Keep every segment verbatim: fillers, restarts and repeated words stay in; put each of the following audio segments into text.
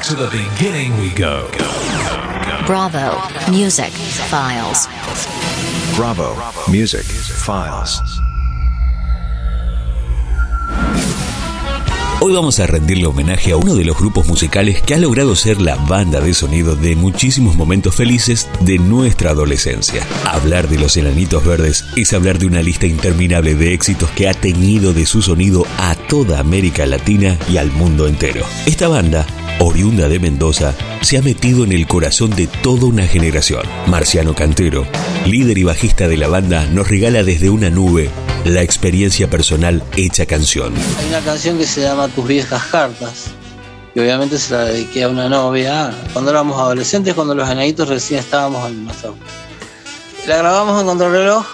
to the beginning we go. Bravo Music Files. Bravo Music Files. Hoy vamos a rendirle homenaje a uno de los grupos musicales que ha logrado ser la banda de sonido de muchísimos momentos felices de nuestra adolescencia. Hablar de los Enanitos Verdes es hablar de una lista interminable de éxitos que ha teñido de su sonido a toda América Latina y al mundo entero. Esta banda, oriunda de Mendoza, se ha metido en el corazón de toda una generación. Marciano Cantero, líder y bajista de la banda, nos regala desde una nube la experiencia personal hecha canción. Hay una canción que se llama Tus viejas cartas, y obviamente se la dediqué a una novia cuando éramos adolescentes, cuando los Enanitos recién estábamos en nuestro... La grabamos en Contrarreloj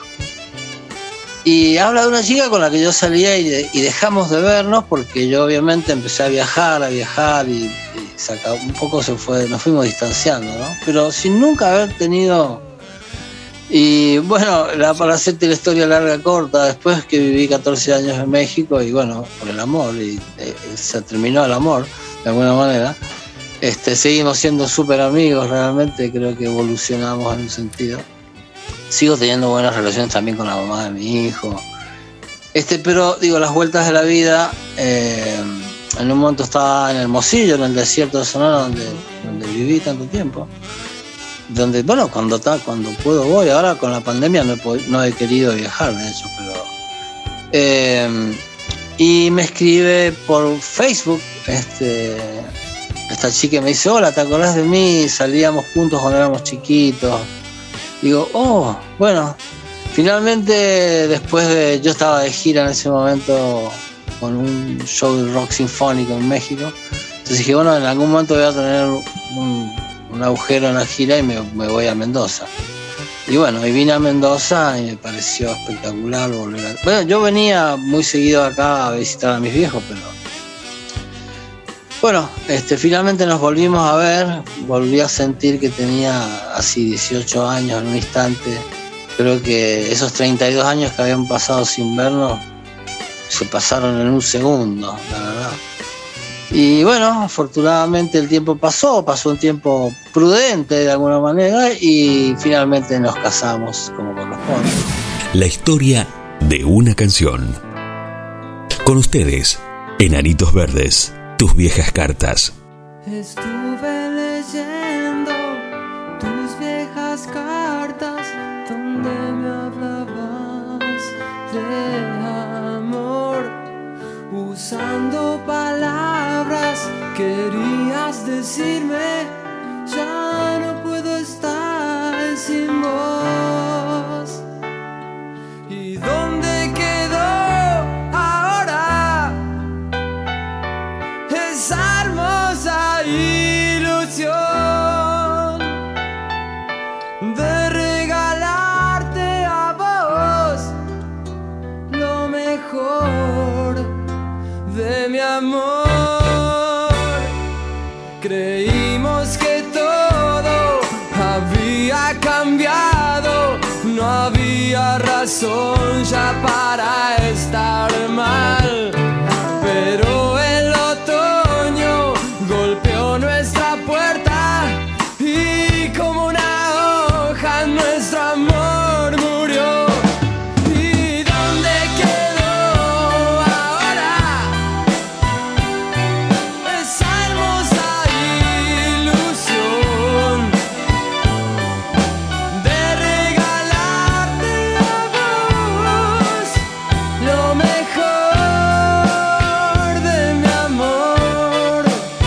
y habla de una chica con la que yo salía y, de, y dejamos de vernos porque yo obviamente empecé a viajar, a viajar y, y saca, un poco se fue, nos fuimos distanciando, ¿no? Pero sin nunca haber tenido... Y bueno, la, para hacerte la historia larga corta, después que viví catorce años en México y bueno, por el amor, y eh, se terminó el amor de alguna manera, este, seguimos siendo súper amigos, realmente creo que evolucionamos en un sentido. Sigo teniendo buenas relaciones también con la mamá de mi hijo. Este, pero digo, las vueltas de la vida, eh, en un momento estaba en Hermosillo, en el desierto de Sonora, donde, donde viví tanto tiempo. Donde, bueno, cuando, cuando puedo voy. Ahora con la pandemia no he, no he querido viajar, de hecho, pero... Eh, y me escribe por Facebook este, esta chica y me dice, hola, ¿te acordás de mí? Salíamos juntos cuando éramos chiquitos. Digo, oh, bueno, finalmente después de... Yo estaba de gira en ese momento con un show de rock sinfónico en México. Entonces dije, bueno, en algún momento voy a tener un... un agujero en la gira y me, me voy a Mendoza. Y bueno, y vine a Mendoza y me pareció espectacular volver a... Bueno, yo venía muy seguido acá a visitar a mis viejos, pero... Bueno, este, finalmente nos volvimos a ver, volví a sentir que tenía así dieciocho años en un instante. Creo que esos treinta y dos años que habían pasado sin vernos se pasaron en un segundo, la verdad. Y bueno, afortunadamente el tiempo pasó, pasó un tiempo prudente de alguna manera y finalmente nos casamos como corresponde. La historia de una canción. Con ustedes, Enanitos Verdes, Tus viejas cartas. Estuve leyendo tus viejas cartas donde me hablabas de amor, usando palabras querías decirme, ya no puedo estar sin vos. ¿Y dónde quedó ahora esa hermosa ilusión de regalarte a vos lo mejor de mi amor? Creímos que todo había cambiado, no había razón ya para estar mal, pero el otoño golpeó nuestra puerta y como una hoja nuestro amor murió. ¿Y dónde quedó ahora esa hermosa ilusión de regalarte a vos lo mejor de mi amor?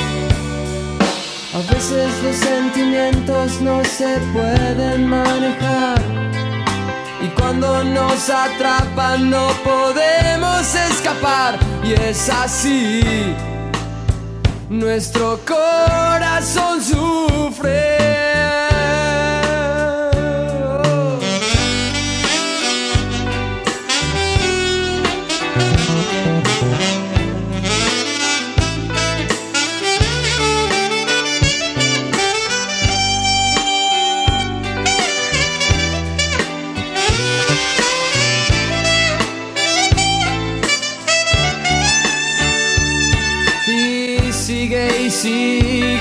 A veces los sentimientos no se pueden manejar y cuando nos atrapan no podemos escapar, y es así, nuestro corazón sufre. Y sigue y sigue